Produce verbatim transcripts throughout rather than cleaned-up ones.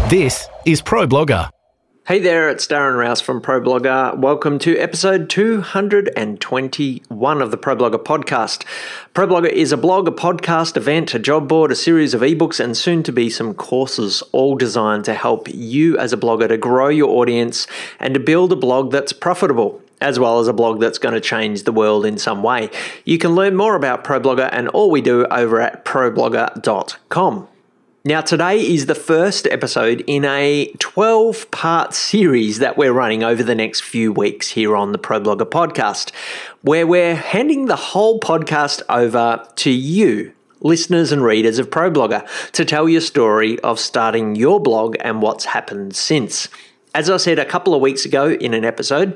This is ProBlogger. Hey there, it's Darren Rouse from ProBlogger. Welcome to episode two hundred twenty-one of the ProBlogger podcast. ProBlogger is a blog, a podcast, event, a job board, a series of ebooks, and soon to be some courses, all designed to help you as a blogger to grow your audience and to build a blog that's profitable, as well as a blog that's going to change the world in some way. You can learn more about ProBlogger and all we do over at ProBlogger dot com. Now, today is the first episode in a twelve-part series that we're running over the next few weeks here on the ProBlogger podcast, where we're handing the whole podcast over to you, listeners and readers of ProBlogger, to tell your story of starting your blog and what's happened since. As I said a couple of weeks ago in an episode,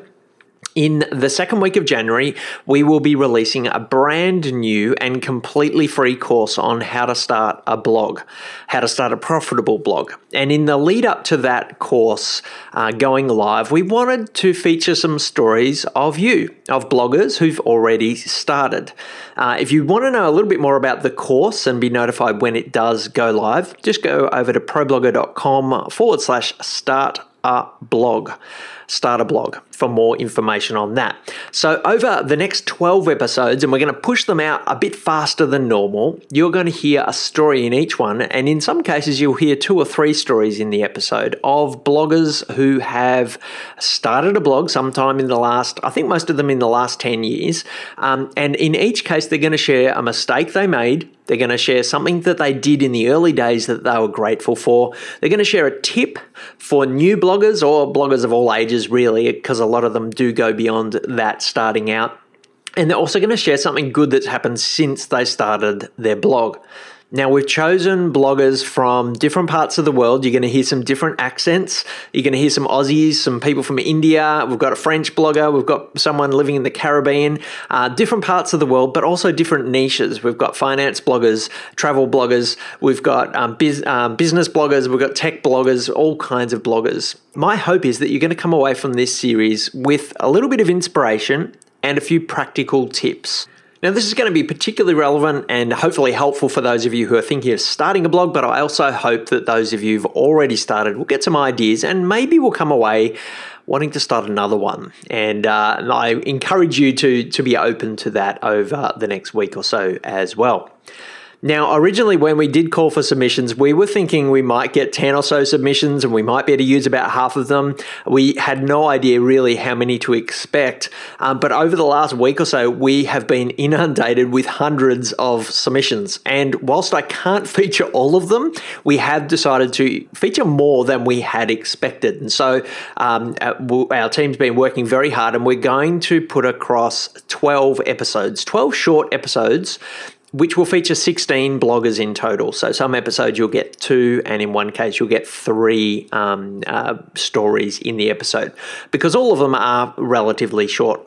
in the second week of January, we will be releasing a brand new and completely free course on how to start a blog, how to start a profitable blog. And in the lead up to that course uh, going live, we wanted to feature some stories of you, of bloggers who've already started. Uh, if you want to know a little bit more about the course and be notified when it does go live, just go over to ProBlogger dot com forward slash start a blog. Start a blog for more information on that. So over the next twelve episodes, and we're going to push them out a bit faster than normal, you're going to hear a story in each one. And in some cases, you'll hear two or three stories in the episode of bloggers who have started a blog sometime in the last, I think most of them in the last ten years. Um, and in each case, they're going to share a mistake they made. They're going to share something that they did in the early days that they were grateful for. They're going to share a tip for new bloggers or bloggers of all ages, really, because a lot of them do go beyond that starting out. And they're also going to share something good that's happened since they started their blog. Now, we've chosen bloggers from different parts of the world. You're going to hear some different accents. You're going to hear some Aussies, some people from India. We've got a French blogger. We've got someone living in the Caribbean, uh, different parts of the world, but also different niches. We've got finance bloggers, travel bloggers. We've got um, biz, um, business bloggers. We've got tech bloggers, all kinds of bloggers. My hope is that you're going to come away from this series with a little bit of inspiration and a few practical tips. Now, this is going to be particularly relevant and hopefully helpful for those of you who are thinking of starting a blog, but I also hope that those of you who've already started will get some ideas and maybe will come away wanting to start another one. And uh, I encourage you to, to be open to that over the next week or so as well. Now, originally when we did call for submissions, we were thinking we might get ten or so submissions and we might be able to use about half of them. We had no idea really how many to expect. Um, but over the last week or so, we have been inundated with hundreds of submissions. And whilst I can't feature all of them, we have decided to feature more than we had expected. And so um, our team's been working very hard and we're going to put across twelve episodes, twelve short episodes, which will feature sixteen bloggers in total. So some episodes you'll get two, and in one case you'll get three um, uh, stories in the episode, because all of them are relatively short.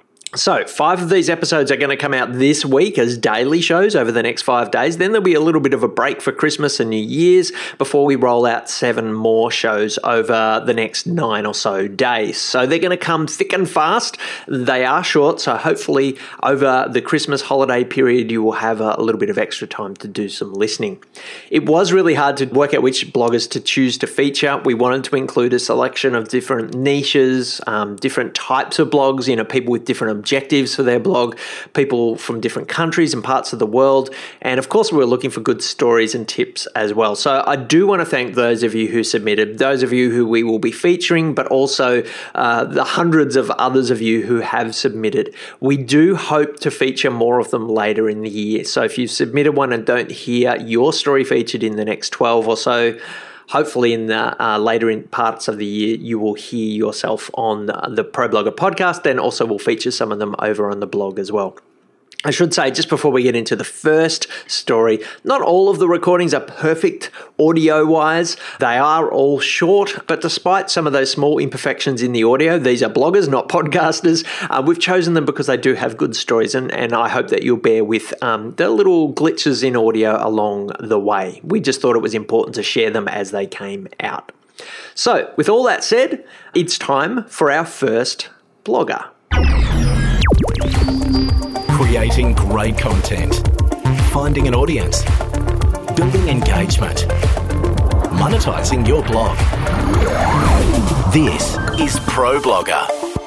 So five of these episodes are going to come out this week as daily shows over the next five days. Then there'll be a little bit of a break for Christmas and New Year's before we roll out seven more shows over the next nine or so days. So they're going to come thick and fast. They are short, so hopefully over the Christmas holiday period, you will have a little bit of extra time to do some listening. It was really hard to work out which bloggers to choose to feature. We wanted to include a selection of different niches, um, different types of blogs, you know, people with different objectives for their blog, people from different countries and parts of the world. And of course, we're looking for good stories and tips as well. So I do want to thank those of you who submitted, those of you who we will be featuring, but also uh, the hundreds of others of you who have submitted. We do hope to feature more of them later in the year. So if you've submitted one and don't hear your story featured in the next twelve or so, hopefully in the uh, later in parts of the year, you will hear yourself on the ProBlogger podcast, and also we'll feature some of them over on the blog as well. I should say, just before we get into the first story, not all of the recordings are perfect audio-wise. They are all short, but despite some of those small imperfections in the audio, these are bloggers, not podcasters. Uh, we've chosen them because they do have good stories, and, and I hope that you'll bear with um, the little glitches in audio along the way. We just thought it was important to share them as they came out. So, with all that said, it's time for our first blogger. Creating great content, finding an audience, building engagement. monetizing your blog. This is ProBlogger.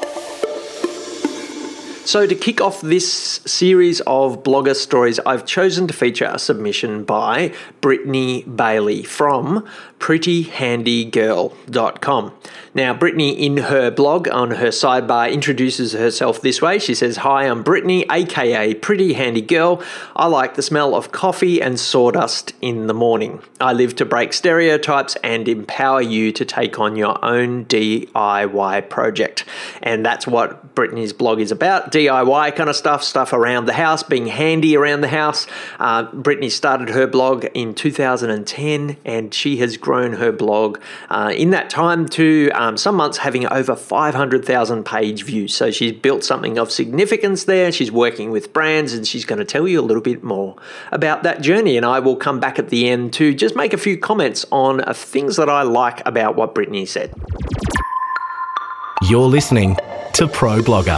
So to kick off this series of blogger stories, I've chosen to feature a submission by Brittany Bailey from pretty handy girl dot com. Now, Brittany, in her blog on her sidebar, introduces herself this way. She says, "Hi, I'm Brittany, aka Pretty Handy Girl. I like the smell of coffee and sawdust in the morning. I live to break stereotypes and empower you to take on your own D I Y project." And that's what Brittany's blog is about, D I Y kind of stuff, stuff around the house, being handy around the house. Uh, Brittany started her blog in two thousand ten, and she has grown her blog uh, in that time to um, some months having over five hundred thousand page views. So she's built something of significance there. She's working with brands, and she's going to tell you a little bit more about that journey. And I will come back at the end to just make a few comments on uh, things that I like about what Brittany said. You're listening to ProBlogger.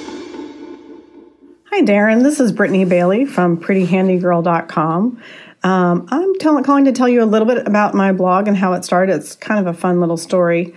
Hi, Darren. This is Brittany Bailey from pretty handy girl dot com. Um, I'm tell- calling to tell you a little bit about my blog and how it started. It's kind of a fun little story.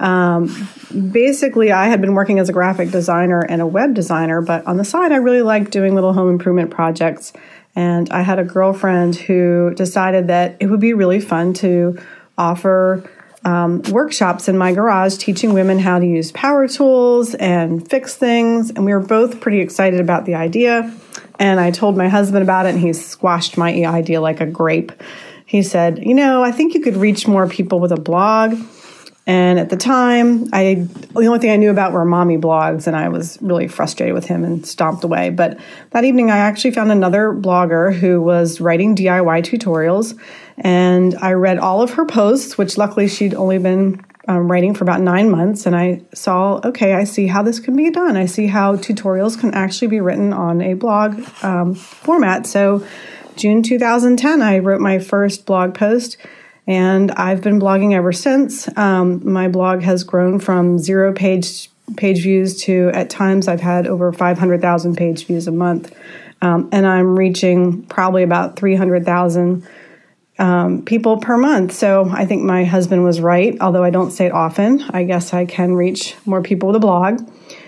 Um, basically, I had been working as a graphic designer and a web designer, but on the side, I really liked doing little home improvement projects. And I had a girlfriend who decided that it would be really fun to offer Um, workshops in my garage teaching women how to use power tools and fix things. And we were both pretty excited about the idea. And I told my husband about it, and he squashed my idea like a grape. He said, you know, I think you could reach more people with a blog. And at the time, I the only thing I knew about were mommy blogs, and I was really frustrated with him and stomped away. But that evening, I actually found another blogger who was writing D I Y tutorials, and I read all of her posts, which luckily she'd only been um, writing for about nine months, and I saw, okay, I see how this can be done. I see how tutorials can actually be written on a blog um, format. So June two thousand ten, I wrote my first blog post, and I've been blogging ever since. Um, my blog has grown from zero page page views to, at times, I've had over five hundred thousand page views a month. Um, and I'm reaching probably about three hundred thousand um, people per month. So I think my husband was right, although I don't say it often. I guess I can reach more people with a blog.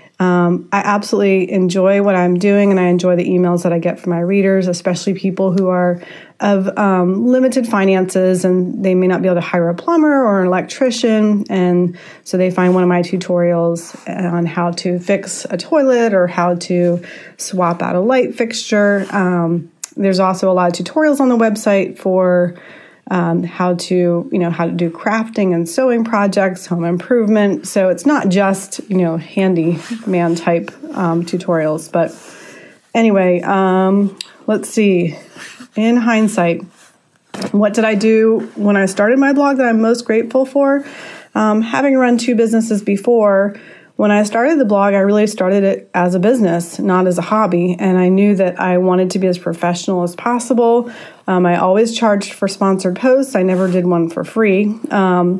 Um, I absolutely enjoy what I'm doing, and I enjoy the emails that I get from my readers, especially people who are of um, limited finances, and they may not be able to hire a plumber or an electrician, and so they find one of my tutorials on how to fix a toilet or how to swap out a light fixture. Um, there's also a lot of tutorials on the website for Um, how to, you know, how to do crafting and sewing projects, home improvement. So it's not just, you know, handyman type um, tutorials. But anyway, um, let's see. In hindsight, what did I do when I started my blog that I'm most grateful for? Um, having run two businesses before, when I started the blog, I really started it as a business, not as a hobby. And I knew that I wanted to be as professional as possible. Um, I always charged for sponsored posts. I never did one for free. Um,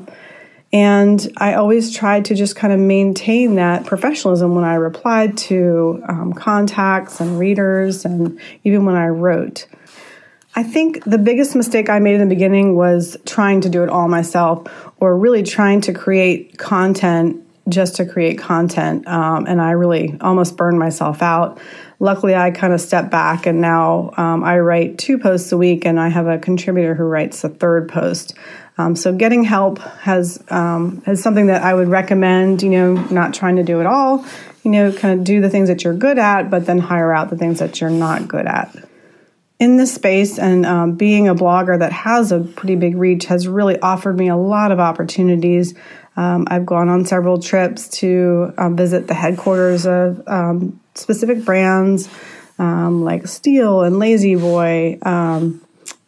and I always tried to just kind of maintain that professionalism when I replied to um, contacts and readers, and even when I wrote. I think the biggest mistake I made in the beginning was trying to do it all myself, or really trying to create content just to create content. Um, and I really almost burned myself out. Luckily, I kind of stepped back, and now um, I write two posts a week, and I have a contributor who writes the third post. Um, so getting help has um, is something that I would recommend, you know, not trying to do it all, you know, kind of do the things that you're good at, but then hire out the things that you're not good at. In this space, and um, being a blogger that has a pretty big reach has really offered me a lot of opportunities. Um, I've gone on several trips to um, visit the headquarters of um, specific brands um, like Steel and Lazy Boy. Um,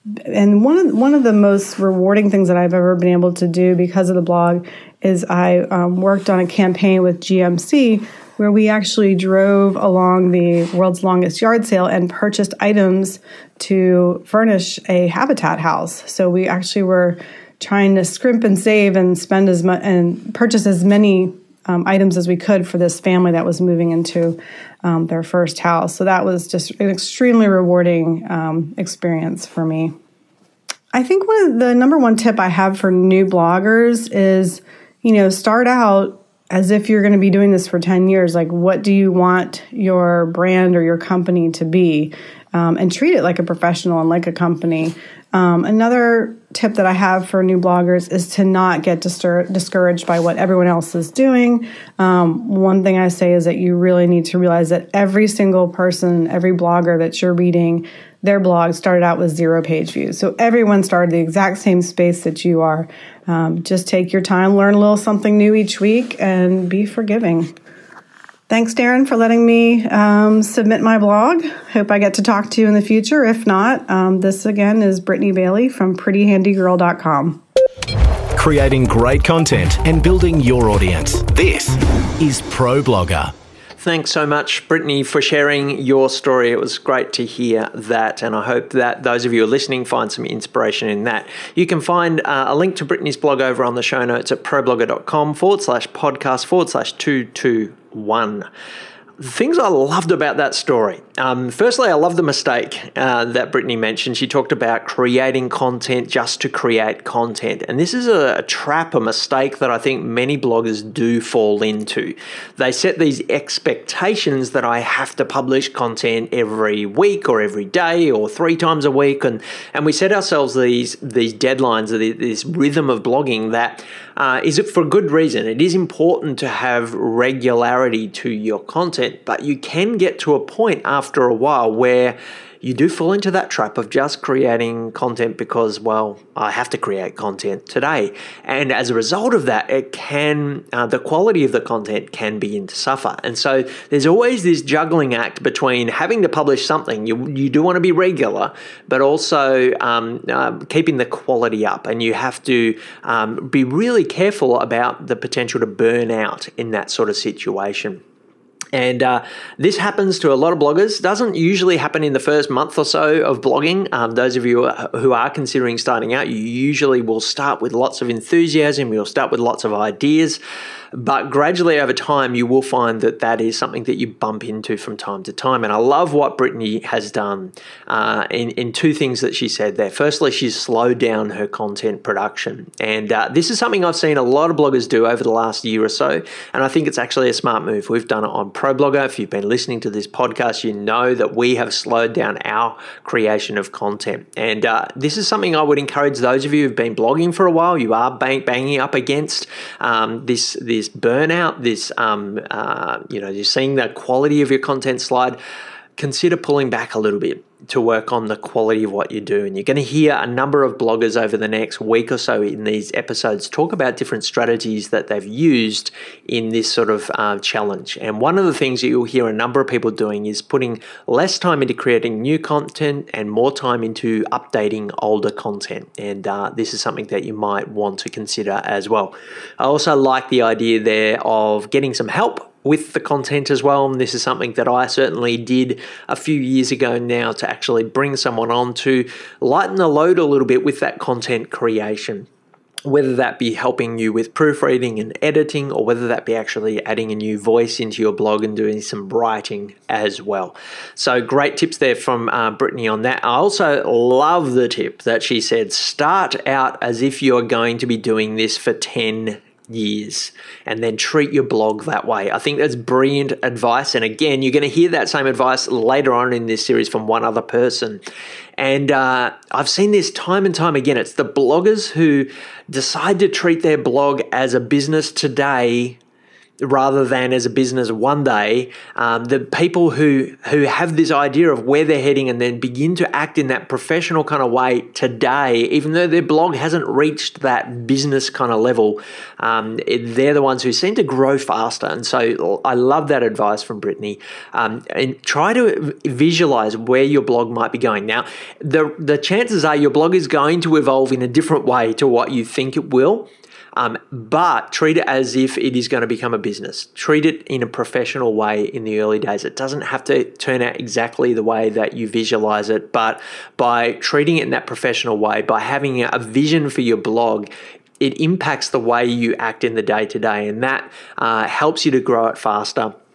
and one of one of the most rewarding things that I've ever been able to do because of the blog is I um, worked on a campaign with G M C where we actually drove along the world's longest yard sale and purchased items to furnish a habitat house. So we actually were trying to scrimp and save and spend as much and purchase as many um, items as we could for this family that was moving into um, their first house. So that was just an extremely rewarding um, experience for me. I think one of the number one tip I have for new bloggers is, you know, start out as if you're going to be doing this for ten years. Like, what do you want your brand or your company to be? Um, and treat it like a professional and like a company. Um, another tip that I have for new bloggers is to not get distur- discouraged by what everyone else is doing. Um, one thing I say is that you really need to realize that every single person, every blogger that you're reading, their blog started out with zero page views. So everyone started the exact same space that you are. Um, just take your time, learn a little something new each week, and be forgiving. Thanks, Darren, for letting me um, submit my blog. Hope I get to talk to you in the future. If not, um, this again is Brittany Bailey from pretty handy girl dot com. Creating great content and building your audience. This is ProBlogger. Thanks so much, Brittany, for sharing your story. It was great to hear that, and I hope that those of you who are listening find some inspiration in that. You can find uh, a link to Brittany's blog over on the show notes at ProBlogger.com forward slash podcast forward slash 221. The things I loved about that story. Um, firstly, I love the mistake uh, that Brittany mentioned. She talked about creating content just to create content. And this is a, a trap, a mistake that I think many bloggers do fall into. They set these expectations that I have to publish content every week or every day or three times a week. And, and we set ourselves these, these deadlines, this rhythm of blogging that uh, is it for good reason. It is important to have regularity to your content, but you can get to a point after a while where you do fall into that trap of just creating content because, well, I have to create content today. And as a result of that, it can, uh, the quality of the content can begin to suffer. And so there's always this juggling act between having to publish something, you, you do want to be regular, but also um, uh, keeping the quality up. And you have to um, be really careful about the potential to burn out in that sort of situation. And uh, this happens to a lot of bloggers. Doesn't usually happen in the first month or so of blogging. Um, those of you who are considering starting out, you usually will start with lots of enthusiasm. You'll start with lots of ideas. But gradually over time, you will find that that is something that you bump into from time to time. And I love what Brittany has done uh, in, in two things that she said there. Firstly, she's slowed down her content production. And uh, this is something I've seen a lot of bloggers do over the last year or so. And I think it's actually a smart move. We've done it on ProBlogger. If you've been listening to this podcast, you know that we have slowed down our creation of content. And uh, this is something I would encourage those of you who've been blogging for a while. You are bang, banging up against um, this, this burnout, this, um, uh, you know, you're seeing the quality of your content slide. Consider pulling back a little bit to work on the quality of what you do. And you're going to hear a number of bloggers over the next week or so in these episodes talk about different strategies that they've used in this sort of uh, challenge. And one of the things that you'll hear a number of people doing is putting less time into creating new content and more time into updating older content. And uh, this is something that you might want to consider as well. I also like the idea there of getting some help with the content as well. And this is something that I certainly did a few years ago now, to actually bring someone on to lighten the load a little bit with that content creation, whether that be helping you with proofreading and editing, or whether that be actually adding a new voice into your blog and doing some writing as well. So great tips there from uh, Brittany on that. I also love the tip that she said, start out as if you're going to be doing this for ten years and then treat your blog that way. I think that's brilliant advice. And again, you're going to hear that same advice later on in this series from one other person. And uh, I've seen this time and time again. It's the bloggers who decide to treat their blog as a business today rather than as a business one day. Um, the people who who have this idea of where they're heading and then begin to act in that professional kind of way today, even though their blog hasn't reached that business kind of level, um, they're the ones who seem to grow faster. And so I love that advice from Brittany. Um, and try to visualize where your blog might be going. Now, the the chances are your blog is going to evolve in a different way to what you think it will. Um, but treat it as if it is going to become a business. Treat it in a professional way in the early days. It doesn't have to turn out exactly the way that you visualize it, but by treating it in that professional way, by having a vision for your blog, it impacts the way you act in the day-to-day, and that uh, helps you to grow it faster,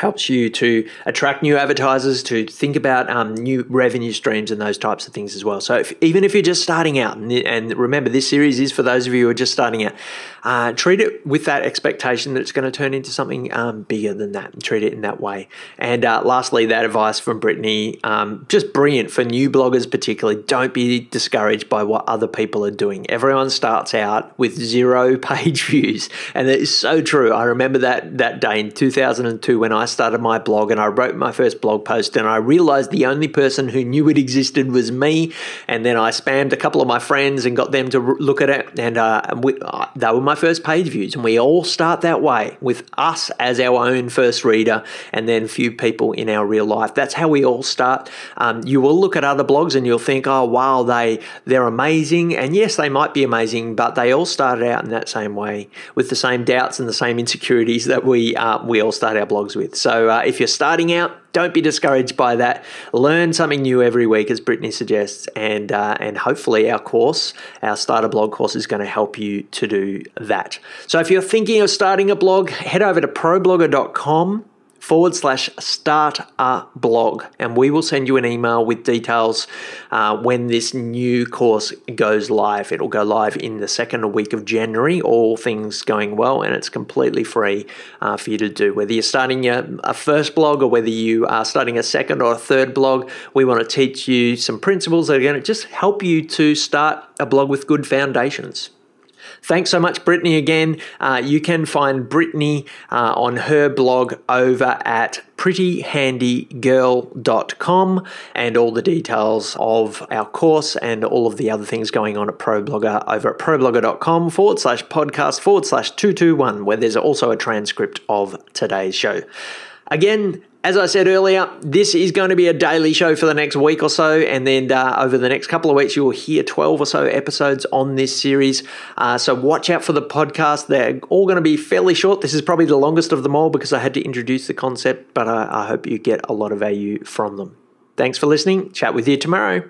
helps you to attract new advertisers, to think about um, new revenue streams and those types of things as well. So if, even if you're just starting out, and, and remember, this series is for those of you who are just starting out, uh, treat it with that expectation that it's going to turn into something um, bigger than that, and treat it in that way. And uh, lastly, that advice from Brittany, um, just brilliant for new bloggers particularly. Don't be discouraged by what other people are doing. Everyone starts out with zero page views, and that is so true. I remember that that day in two thousand two when I started my blog and I wrote my first blog post, and I realized the only person who knew it existed was me. And then I spammed a couple of my friends and got them to look at it, and uh, we, uh, they were my first page views. And we all start that way, with us as our own first reader, and then few people in our real life. That's how we all start. Um, you will look at other blogs and you'll think, oh wow, they they're amazing. And yes, they might be amazing, but they all started out in that same way, with the same doubts and the same insecurities that we uh, we all start our blogs with. So uh, if you're starting out, don't be discouraged by that. Learn something new every week, as Brittany suggests, and uh, and hopefully our course, our starter blog course, is going to help you to do that. So if you're thinking of starting a blog, head over to ProBlogger.com forward slash start a blog, and we will send you an email with details uh, when this new course goes live. It'll go live in the second week of January, all things going well, and it's completely free uh, for you to do. Whether you're starting a, a first blog or whether you are starting a second or a third blog, we want to teach you some principles that are going to just help you to start a blog with good foundations. Thanks so much, Brittany, again. Uh, you can find Brittany uh, on her blog over at pretty handy girl dot com, and all the details of our course and all of the other things going on at ProBlogger over at ProBlogger.com forward slash podcast forward slash 221, where there's also a transcript of today's show. Again, as I said earlier, this is going to be a daily show for the next week or so, and then uh, over the next couple of weeks, you will hear twelve or so episodes on this series. Uh, so watch out for the podcast. They're all going to be fairly short. This is probably the longest of them all because I had to introduce the concept, but I, I hope you get a lot of value from them. Thanks for listening. Chat with you tomorrow.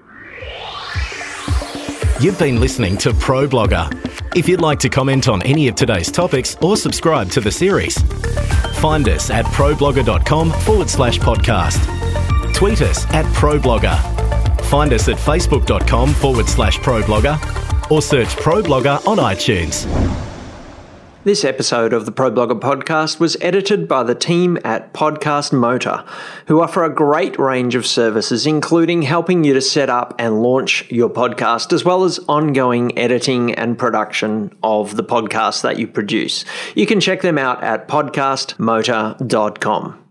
You've been listening to ProBlogger. If you'd like to comment on any of today's topics or subscribe to the series, find us at ProBlogger.com forward slash podcast. Tweet us at ProBlogger. Find us at Facebook.com forward slash ProBlogger or search ProBlogger on iTunes. This episode of the ProBlogger podcast was edited by the team at Podcast Motor, who offer a great range of services, including helping you to set up and launch your podcast, as well as ongoing editing and production of the podcast that you produce. You can check them out at podcast motor dot com.